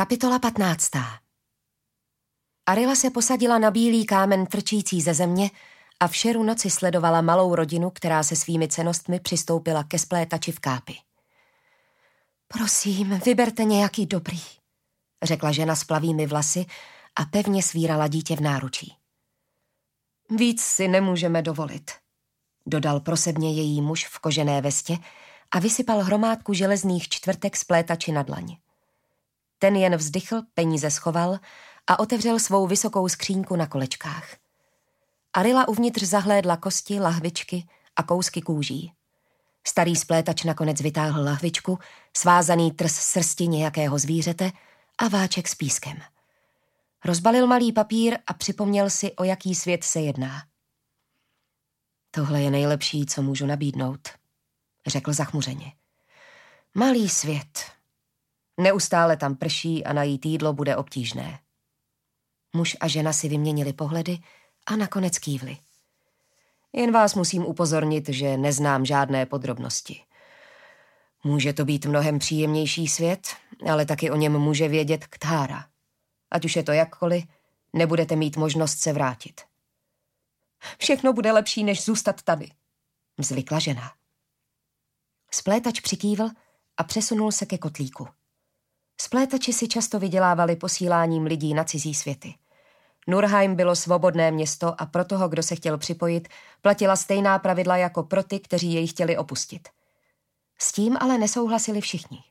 Kapitola 15. Arila se posadila na bílý kámen trčící ze země a v šeru noci sledovala malou rodinu, která se svými cennostmi přistoupila ke splétači v kápi. Prosím, vyberte nějaký dobrý, řekla žena s plavými vlasy a pevně svírala dítě v náručí. Víc si nemůžeme dovolit, dodal prosebně její muž v kožené vestě a vysypal hromádku železných čtvrtek splétači na dlaň. Ten jen vzdychl, peníze schoval a otevřel svou vysokou skříňku na kolečkách. Arila uvnitř zahlédla kosti, lahvičky a kousky kůží. Starý splétač nakonec vytáhl lahvičku, svázaný trs srsti nějakého zvířete a váček s pískem. Rozbalil malý papír a připomněl si, o jaký svět se jedná. Tohle je nejlepší, co můžu nabídnout, řekl zachmuřeně. Malý svět. Neustále tam prší a najít jídlo bude obtížné. Muž a žena si vyměnili pohledy a nakonec kývli. Jen vás musím upozornit, že neznám žádné podrobnosti. Může to být mnohem příjemnější svět, ale taky o něm může vědět Ktára. Ať už je to jakkoliv, nebudete mít možnost se vrátit. Všechno bude lepší, než zůstat tady, vzlikla žena. Splétač přikývl a přesunul se ke kotlíku. Splétači si často vydělávali posíláním lidí na cizí světy. Nurheim bylo svobodné město a pro toho, kdo se chtěl připojit, platila stejná pravidla jako pro ty, kteří jej chtěli opustit. S tím ale nesouhlasili všichni.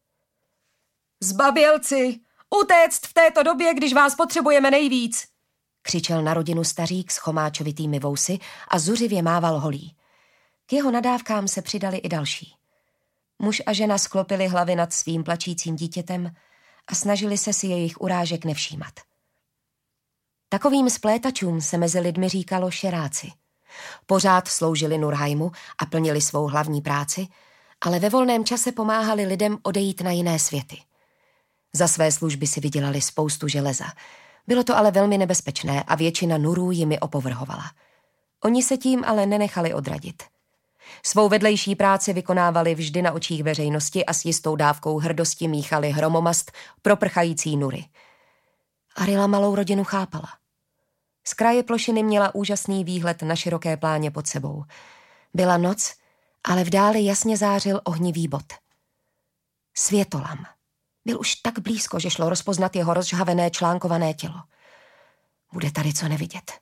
Zbabělci! Utéct v této době, když vás potřebujeme nejvíc! Křičel na rodinu stařík s chomáčovitými vousy a zuřivě mával holí. K jeho nadávkám se přidali i další. Muž a žena sklopili hlavy nad svým plačícím dítětem a snažili se si jejich urážek nevšímat. Takovým splétačům se mezi lidmi říkalo šeráci. Pořád sloužili Nurheimu a plnili svou hlavní práci, ale ve volném čase pomáhali lidem odejít na jiné světy. Za své služby si vydělali spoustu železa. Bylo to ale velmi nebezpečné a většina Nurů jimi opovrhovala. Oni se tím ale nenechali odradit. Svou vedlejší práci vykonávali vždy na očích veřejnosti a s jistou dávkou hrdosti míchali hromomast pro prchající Nury. Arila malou rodinu chápala. Z kraje plošiny měla úžasný výhled na široké pláně pod sebou. Byla noc, ale v dáli jasně zářil ohnivý bod. Světolam. Byl už tak blízko, že šlo rozpoznat jeho rozžhavené článkované tělo. Bude tady co nevidět.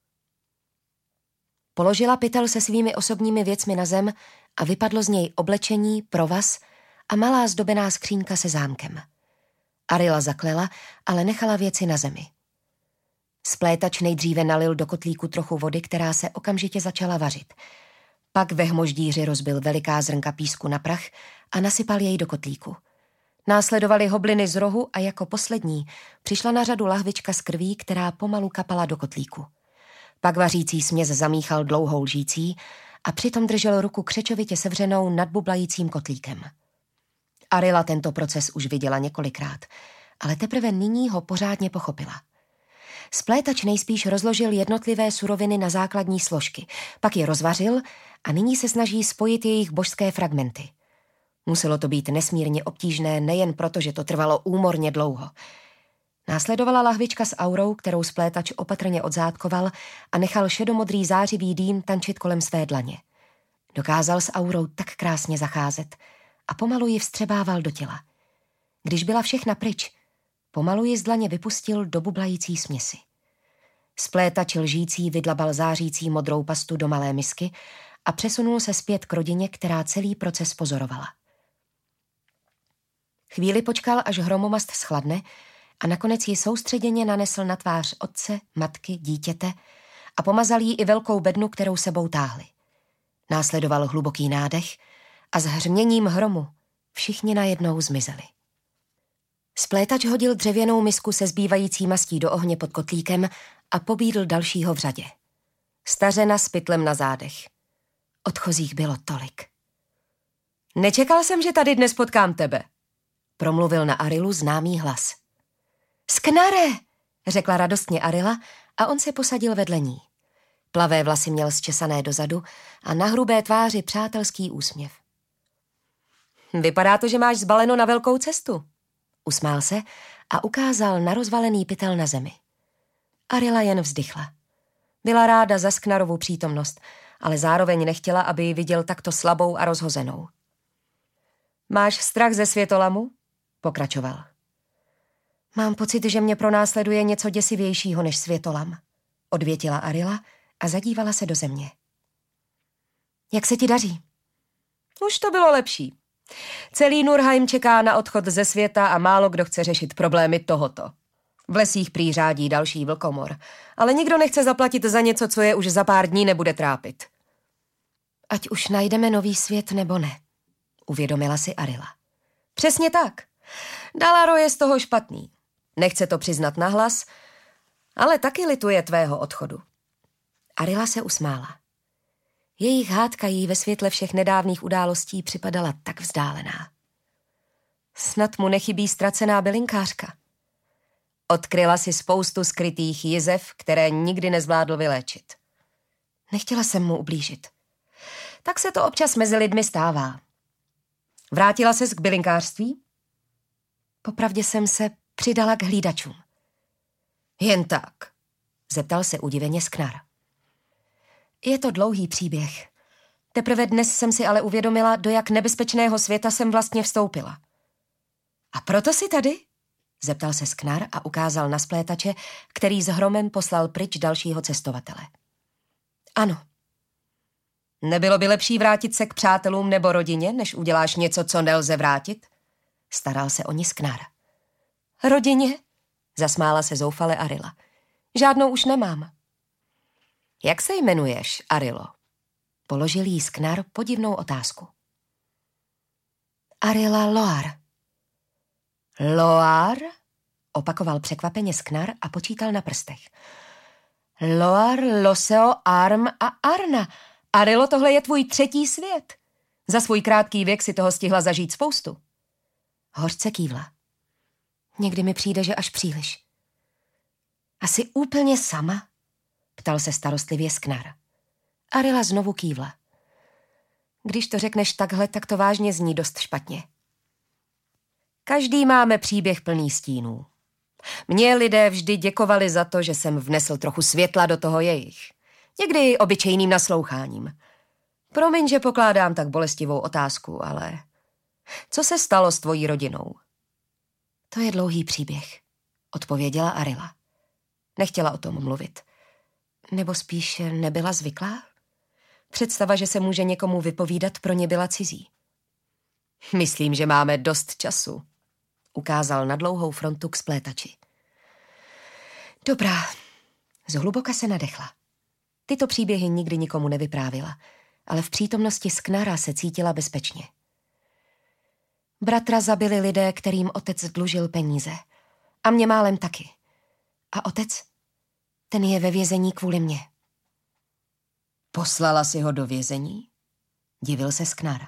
Položila pytel se svými osobními věcmi na zem a vypadlo z něj oblečení, provaz a malá zdobená skřínka se zámkem. Arila zaklela, ale nechala věci na zemi. Splétač nejdříve nalil do kotlíku trochu vody, která se okamžitě začala vařit. Pak ve hmoždíři rozbil veliká zrnka písku na prach a nasypal jej do kotlíku. Následovaly hobliny z rohu a jako poslední přišla na řadu lahvička s krví, která pomalu kapala do kotlíku. Pak vařící směs zamíchal dlouhou lžící a přitom držel ruku křečovitě sevřenou nad bublajícím kotlíkem. Arila tento proces už viděla několikrát, ale teprve nyní ho pořádně pochopila. Splétač nejspíš rozložil jednotlivé suroviny na základní složky, pak je rozvařil a nyní se snaží spojit jejich božské fragmenty. Muselo to být nesmírně obtížné nejen proto, že to trvalo úmorně dlouho. Následovala lahvička s aurou, kterou splétač opatrně odzátkoval a nechal šedomodrý zářivý dým tančit kolem své dlaně. Dokázal s aurou tak krásně zacházet a pomalu ji vstřebával do těla. Když byla všechna pryč, pomalu ji z dlaně vypustil do bublající směsi. Splétač lžící vydlabal zářící modrou pastu do malé misky a přesunul se zpět k rodině, která celý proces pozorovala. Chvíli počkal, až hromomast schladne a nakonec ji soustředěně nanesl na tvář otce, matky, dítěte a pomazal jí i velkou bednu, kterou sebou táhli. Následoval hluboký nádech a s hřměním hromu všichni najednou zmizeli. Splétač hodil dřevěnou misku se zbývající mastí do ohně pod kotlíkem a pobídl dalšího v řadě. Stařena s pytlem na zádech. Odchozích bylo tolik. Nečekal jsem, že tady dnes potkám tebe, promluvil na Arilu známý hlas. Sknare, řekla radostně Arila a on se posadil vedle ní. Plavé vlasy měl zčesané dozadu a na hrubé tváři přátelský úsměv. Vypadá to, že máš zbaleno na velkou cestu, Usmál se a ukázal na rozvalený pytel na zemi. Arila jen vzdychla. Byla ráda za Sknarovu přítomnost, ale zároveň nechtěla, aby ji viděl takto slabou a rozhozenou. Máš strach ze světolamu? Pokračoval. Mám pocit, že mě pronásleduje něco děsivějšího než světolam, odvětila Arila a zadívala se do země. Jak se ti daří? Už to bylo lepší. Celý Nurheim čeká na odchod ze světa a málo kdo chce řešit problémy tohoto. V lesích prý řádí další vlkomor, ale nikdo nechce zaplatit za něco, co je už za pár dní nebude trápit. Ať už najdeme nový svět nebo ne, uvědomila si Arila. Přesně tak. Dalaro je z toho špatný. Nechce to přiznat nahlas, ale taky lituje tvého odchodu. Arila se usmála. Jejich hádka jí ve světle všech nedávných událostí připadala tak vzdálená. Snad mu nechybí ztracená bylinkářka. Odkryla si spoustu skrytých jizev, které nikdy nezvládl vyléčit. Nechtěla jsem mu ublížit. Tak se to občas mezi lidmi stává. Vrátila ses k bylinkářství? Popravdě jsem se přidala k hlídačům. Jen tak, zeptal se udiveně Sknar. Je to dlouhý příběh. Teprve dnes jsem si ale uvědomila, do jak nebezpečného světa jsem vlastně vstoupila. A proto jsi tady? Zeptal se Sknar a ukázal na splétače, který s hromem poslal pryč dalšího cestovatele. Ano. Nebylo by lepší vrátit se k přátelům nebo rodině, než uděláš něco, co nelze vrátit? Staral se o ní Sknar. Rodině? Zasmála se zoufale Arila. Žádnou už nemám. Jak se jmenuješ, Arilo? Položil jí Sknar podivnou otázku. Arila Loar. Loar? Opakoval překvapeně Sknar a počítal na prstech. Loar, Loseo, Arm a Arna. Arilo, tohle je tvůj třetí svět. Za svůj krátký věk si toho stihla zažít spoustu. Hořce kývla. Někdy mi přijde, že až příliš. Asi úplně sama? Ptal se starostlivě Sknar. Arila znovu kývla. Když to řekneš takhle, tak to vážně zní dost špatně. Každý máme příběh plný stínů. Mně lidé vždy děkovali za to, že jsem vnesl trochu světla do toho jejich. Někdy obyčejným nasloucháním. Promiň, že pokládám tak bolestivou otázku, ale... Co se stalo s tvojí rodinou? To je dlouhý příběh, odpověděla Arila. Nechtěla o tom mluvit. Nebo spíš nebyla zvyklá? Představa, že se může někomu vypovídat, pro ně byla cizí. Myslím, že máme dost času, ukázal na dlouhou frontu k splétači. Dobrá, zhluboka se nadechla. Tyto příběhy nikdy nikomu nevyprávila, ale v přítomnosti Sknara se cítila bezpečně. Bratra zabili lidé, kterým otec dlužil peníze. A mě málem taky. A otec? Ten je ve vězení kvůli mně. Poslala si ho do vězení? Divil se Sknar.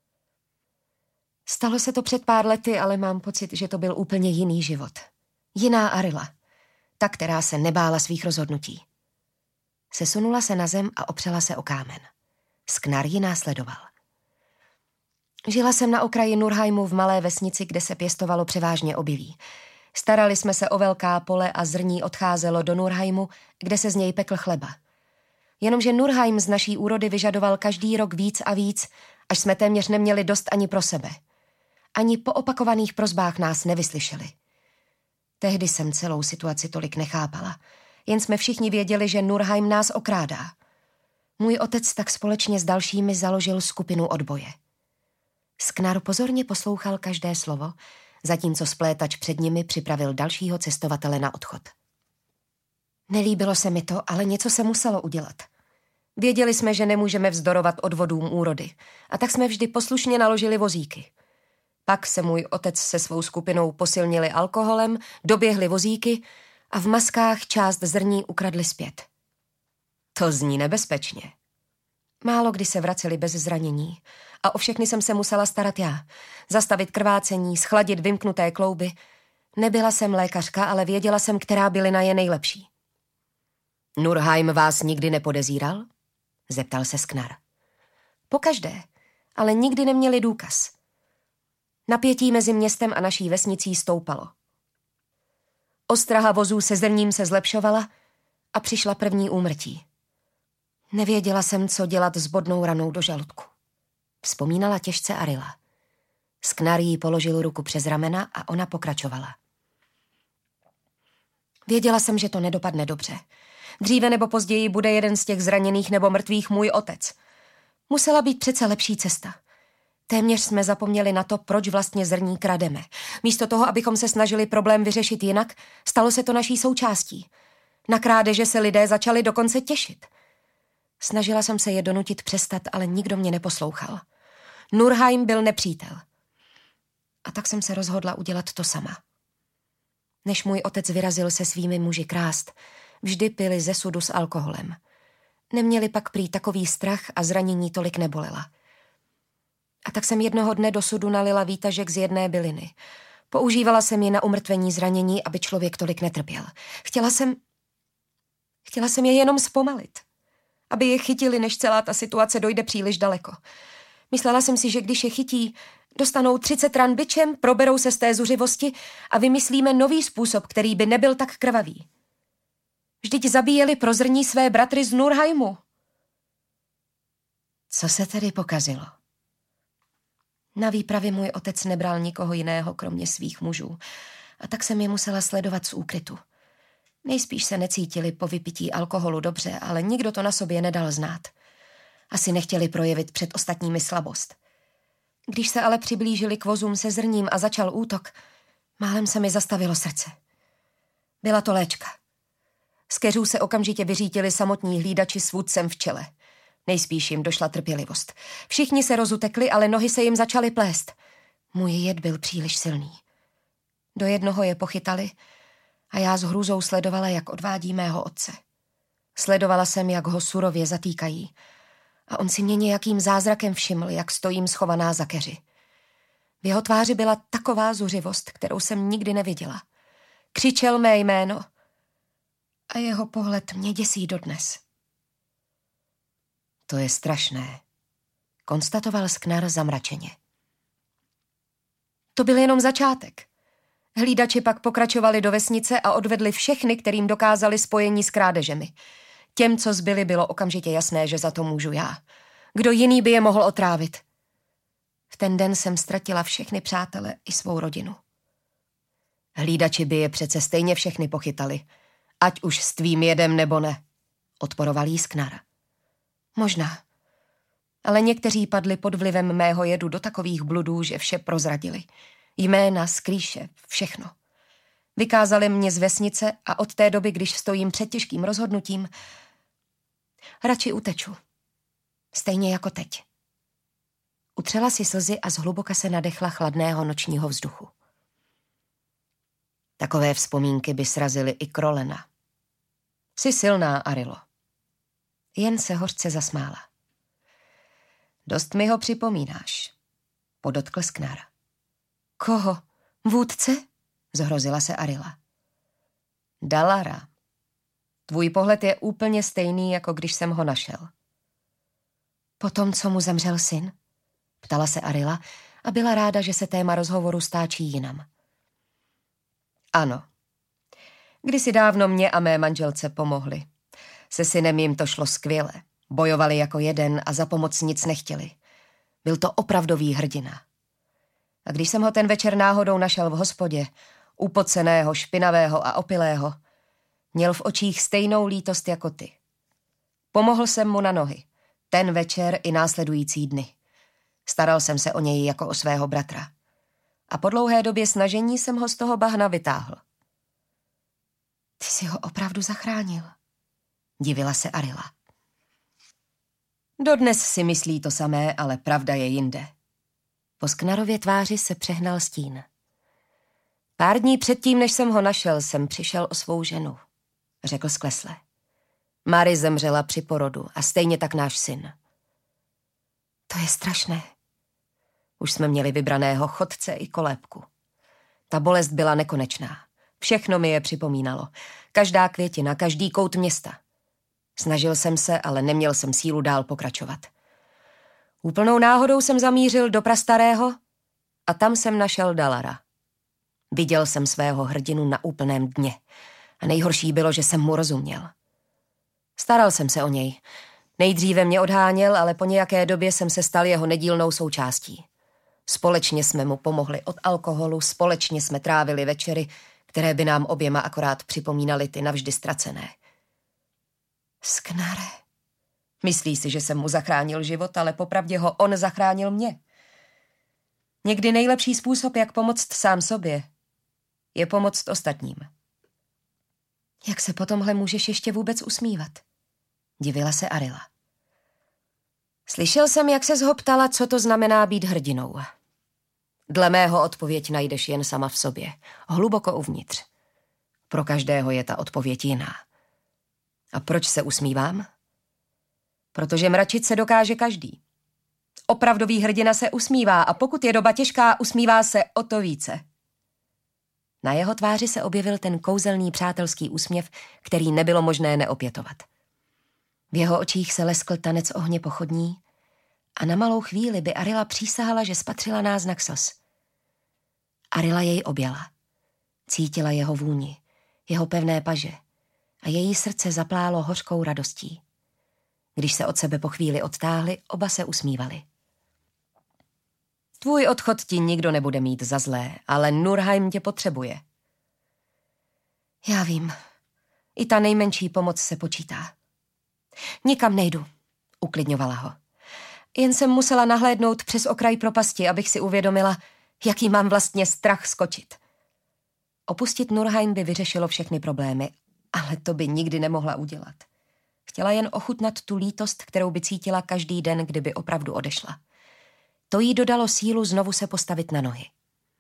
Stalo se to před pár lety, ale mám pocit, že to byl úplně jiný život. Jiná Arila. Ta, která se nebála svých rozhodnutí. Sesunula se na zem a opřela se o kámen. Sknar ji následoval. Žila jsem na okraji Nurheimu v malé vesnici, kde se pěstovalo převážně obilí. Starali jsme se o velká pole a zrní odcházelo do Nurheimu, kde se z něj pekl chleba. Jenomže Nurheim z naší úrody vyžadoval každý rok víc a víc, až jsme téměř neměli dost ani pro sebe. Ani po opakovaných prosbách nás nevyslyšeli. Tehdy jsem celou situaci tolik nechápala. Jen jsme všichni věděli, že Nurheim nás okrádá. Můj otec tak společně s dalšími založil skupinu odboje. Sknar pozorně poslouchal každé slovo, zatímco splétač před nimi připravil dalšího cestovatele na odchod. Nelíbilo se mi to, ale něco se muselo udělat. Věděli jsme, že nemůžeme vzdorovat odvodům úrody, a tak jsme vždy poslušně naložili vozíky. Pak se můj otec se svou skupinou posilnili alkoholem, doběhli vozíky a v maskách část zrní ukradli zpět. To zní nebezpečně. Málo kdy se vraceli bez zranění a o všechny jsem se musela starat já. Zastavit krvácení, schladit vymknuté klouby. Nebyla jsem lékařka, ale věděla jsem, která bylina je nejlepší. Nurheim vás nikdy nepodezíral? Zeptal se Sknar. Pokaždé, ale nikdy neměli důkaz. Napětí mezi městem a naší vesnicí stoupalo. Ostraha vozů se zrním se zlepšovala a přišla první úmrtí. Nevěděla jsem, co dělat s bodnou ranou do žaludku. Vzpomínala těžce Arila. Sknar jí položil ruku přes ramena a ona pokračovala. Věděla jsem, že to nedopadne dobře. Dříve nebo později bude jeden z těch zraněných nebo mrtvých můj otec. Musela být přece lepší cesta. Téměř jsme zapomněli na to, proč vlastně zrní krademe. Místo toho, abychom se snažili problém vyřešit jinak, stalo se to naší součástí. Na krádeže se lidé začali dokonce těšit. Snažila jsem se je donutit přestat, ale nikdo mě neposlouchal. Nurheim byl nepřítel. A tak jsem se rozhodla udělat to sama. Než můj otec vyrazil se svými muži krást, vždy pili ze sudu s alkoholem. Neměli pak prý takový strach a zranění tolik nebolela. A tak jsem jednoho dne do sudu nalila výtažek z jedné byliny. Používala jsem ji na umrtvení zranění, aby člověk tolik netrpěl. Chtěla jsem je jenom zpomalit, aby je chytili, než celá ta situace dojde příliš daleko. Myslela jsem si, že když je chytí, dostanou 30 ran bičem, proberou se z té zuřivosti a vymyslíme nový způsob, který by nebyl tak krvavý. Vždyť zabíjeli pro zrní své bratry z Nurheimu. Co se tedy pokazilo? Na výpravě můj otec nebral nikoho jiného, kromě svých mužů, a tak jsem je musela sledovat z úkrytu. Nejspíš se necítili po vypití alkoholu dobře, ale nikdo to na sobě nedal znát. Asi nechtěli projevit před ostatními slabost. Když se ale přiblížili k vozům se zrním a začal útok, málem se mi zastavilo srdce. Byla to léčka. Z keřů se okamžitě vyřítili samotní hlídači s vůdcem v čele. Nejspíš jim došla trpělivost. Všichni se rozutekli, ale nohy se jim začaly plést. Můj jed byl příliš silný. Do jednoho je pochytali a já s hrůzou sledovala, jak odvádí mého otce. Sledovala jsem, jak ho surově zatýkají. A on si mě nějakým zázrakem všiml, jak stojím schovaná za keři. V jeho tváři byla taková zuřivost, kterou jsem nikdy neviděla. Křičel mé jméno a jeho pohled mě děsí dodnes. To je strašné, konstatoval Sknar zamračeně. To byl jenom začátek. Hlídači pak pokračovali do vesnice a odvedli všechny, kterým dokázali spojení s krádežemi. Těm, co zbyli, bylo okamžitě jasné, že za to můžu já. Kdo jiný by je mohl otrávit? V ten den jsem ztratila všechny přátele i svou rodinu. Hlídači by je přece stejně všechny pochytali, ať už s tvým jedem nebo ne, odporoval jí Sknar. Možná, ale někteří padli pod vlivem mého jedu do takových bludů, že vše prozradili. Jména, skrýše, všechno. Vykázali mě z vesnice a od té doby, když stojím před těžkým rozhodnutím, radši uteču. Stejně jako teď. Utřela si slzy a zhluboka se nadechla chladného nočního vzduchu. Takové vzpomínky by srazily i Krolena. Jsi silná, Arilo. Jen se hořce zasmála. Dost mi ho připomínáš, podotkl Sknar. Koho? Vůdce? Zhrozila se Arila. Dalara. Tvůj pohled je úplně stejný, jako když jsem ho našel. Po tom, co mu zemřel syn? Ptala se Arila a byla ráda, že se téma rozhovoru stáčí jinam. Ano. Kdysi dávno mě a mé manželce pomohli. Se synem jim to šlo skvěle. Bojovali jako jeden a za pomoc nic nechtěli. Byl to opravdový hrdina. A když jsem ho ten večer náhodou našel v hospodě, upoceného, špinavého a opilého, měl v očích stejnou lítost jako ty. Pomohl jsem mu na nohy, ten večer i následující dny. Staral jsem se o něj jako o svého bratra. A po dlouhé době snažení jsem ho z toho bahna vytáhl. Ty jsi ho opravdu zachránil, divila se Arila. Dodnes si myslí to samé, ale pravda je jinde. Po Sknarově tváři se přehnal stín. Pár dní předtím, než jsem ho našel, jsem přišel o svou ženu, řekl sklesle. Mary zemřela při porodu a stejně tak náš syn. To je strašné. Už jsme měli vybraného chodce i kolébku. Ta bolest byla nekonečná. Všechno mi je připomínalo. Každá květina, každý kout města. Snažil jsem se, ale neměl jsem sílu dál pokračovat. Úplnou náhodou jsem zamířil do prastarého a tam jsem našel Dalara. Viděl jsem svého hrdinu na úplném dně a nejhorší bylo, že jsem mu rozuměl. Staral jsem se o něj. Nejdříve mě odháněl, ale po nějaké době jsem se stal jeho nedílnou součástí. Společně jsme mu pomohli od alkoholu, společně jsme trávili večery, které by nám oběma akorát připomínaly ty navždy ztracené. Sknare. Myslí si, že jsem mu zachránil život, ale popravdě ho on zachránil mě. Někdy nejlepší způsob, jak pomoct sám sobě, je pomoct ostatním. Jak se po tomhle můžeš ještě vůbec usmívat? Divila se Arila. Slyšel jsem, jak ses ho ptala, co to znamená být hrdinou. Dle mého odpověď najdeš jen sama v sobě, hluboko uvnitř. Pro každého je ta odpověď jiná. A proč se usmívám? Protože mračit se dokáže každý. Opravdový hrdina se usmívá a pokud je doba těžká, usmívá se o to více. Na jeho tváři se objevil ten kouzelný přátelský úsměv, který nebylo možné neopětovat. V jeho očích se leskl tanec ohně pochodní a na malou chvíli by Arila přísahala, že spatřila náznak slz. Arila jej objala. Cítila jeho vůni, jeho pevné paže a její srdce zaplálo hořkou radostí. Když se od sebe po chvíli odtáhli, oba se usmívali. Tvůj odchod ti nikdo nebude mít za zlé, ale Nurheim tě potřebuje. Já vím. I ta nejmenší pomoc se počítá. Nikam nejdu, uklidňovala ho. Jen jsem musela nahlédnout přes okraj propasti, abych si uvědomila, jaký mám vlastně strach skočit. Opustit Nurheim by vyřešilo všechny problémy, ale to by nikdy nemohla udělat. Chtěla jen ochutnat tu lítost, kterou by cítila každý den, kdyby opravdu odešla. To jí dodalo sílu znovu se postavit na nohy.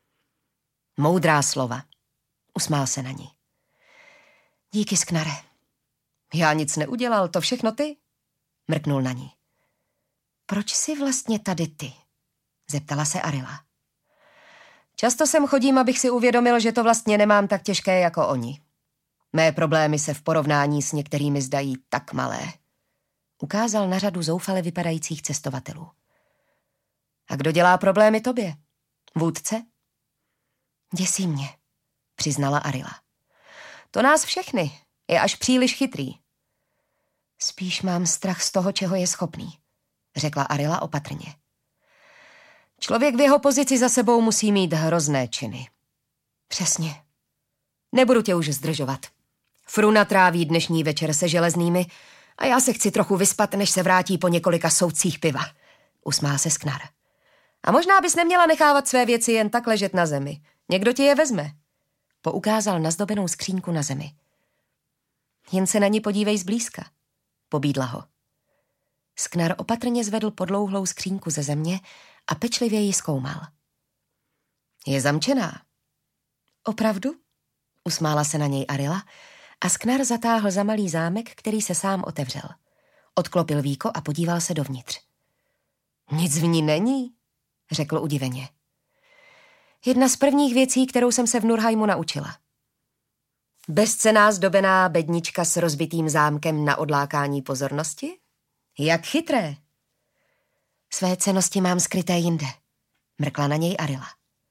Moudrá slova. Usmál se na ní. Díky, Sknare. Já nic neudělal, to všechno ty? Mrknul na ní. Proč jsi vlastně tady ty? Zeptala se Arila. Často sem chodím, abych si uvědomil, že to vlastně nemám tak těžké jako oni. Mé problémy se v porovnání s některými zdají tak malé. Ukázal na řadu zoufale vypadajících cestovatelů. A kdo dělá problémy tobě? Vůdce? Děsí mě, přiznala Arila. To nás všechny, je až příliš chytrý. Spíš mám strach z toho, čeho je schopný, řekla Arila opatrně. Člověk v jeho pozici za sebou musí mít hrozné činy. Přesně. Nebudu tě už zdržovat. Fruna tráví dnešní večer se železnými a já se chci trochu vyspat, než se vrátí po několika soudcích piva. Usmál se Sknar. A možná bys neměla nechávat své věci jen tak ležet na zemi. Někdo ti je vezme. Poukázal na zdobenou skřínku na zemi. Jen se na ní podívej zblízka, pobídla ho. Sknar opatrně zvedl podlouhlou skřínku ze země a pečlivě ji zkoumal. Je zamčená. Opravdu? Usmála se na něj Arila a Sknar zatáhl za malý zámek, který se sám otevřel. Odklopil víko a podíval se dovnitř. Nic v ní není, řekl udiveně. Jedna z prvních věcí, kterou jsem se v Nurheimu naučila. Bezcenná zdobená bednička s rozbitým zámkem na odlákání pozornosti? Jak chytré. Své cennosti mám skryté jinde, mrkla na něj Arila.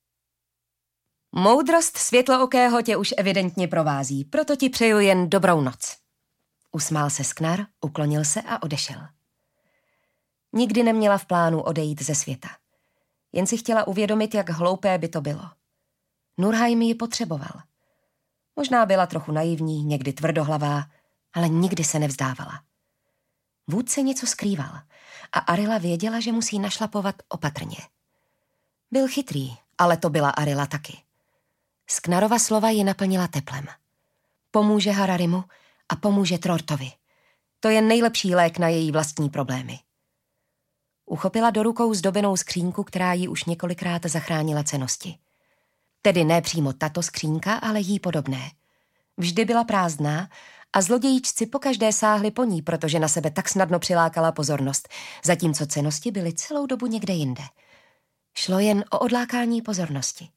Moudrost světlookého tě už evidentně provází, proto ti přeju jen dobrou noc. Usmál se Sknar, uklonil se a odešel. Nikdy neměla v plánu odejít ze světa. Jen si chtěla uvědomit, jak hloupé by to bylo. Nurheim ji potřeboval. Možná byla trochu naivní, někdy tvrdohlavá, ale nikdy se nevzdávala. Vůdce něco skrýval a Arila věděla, že musí našlapovat opatrně. Byl chytrý, ale to byla Arila taky. Sknarova slova ji naplnila teplem. Pomůže Hararimu a pomůže Trortovi. To je nejlepší lék na její vlastní problémy. Uchopila do rukou zdobenou skřínku, která jí už několikrát zachránila cennosti. Tedy ne přímo tato skřínka, ale jí podobné. Vždy byla prázdná a zlodějíčci pokaždé sáhli po ní, protože na sebe tak snadno přilákala pozornost, zatímco cennosti byly celou dobu někde jinde. Šlo jen o odlákání pozornosti.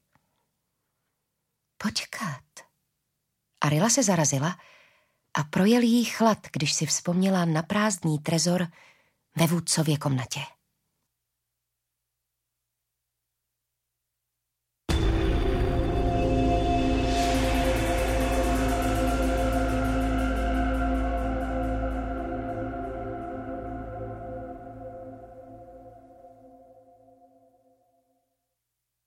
Počkat. Arila se zarazila a projel jí chlad, když si vzpomněla na prázdný trezor ve vůdcově komnatě.